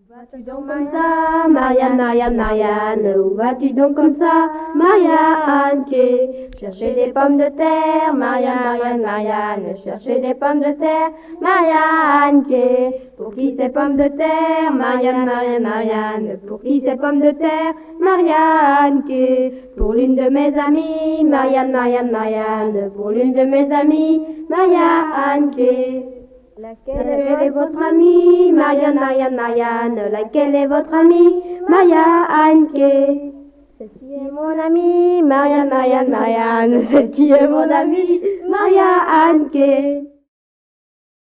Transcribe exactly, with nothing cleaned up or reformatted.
vas-tu donc comme ça, Marianne, Marianne, Marianne? Où vas-tu donc comme ça, Marianne? Chercher des pommes de terre, Marianne, Marianne, Marianne. Chercher des pommes de terre, Marianne. Pour qui ces pommes de terre, Marianne, Marianne, Marianne? Pour qui ces pommes de terre, Marianne? Pour l'une de mes amies, Marianne, Marianne, Marianne. Pour l'une de mes amies, Marianne. Laquelle est votre amie, Marianne, Marianne, Marianne? Laquelle est votre amie, Marianne? Celle qui est mon amie, Marianne, Marianne, Marianne. Celle qui est mon amie, Marianne.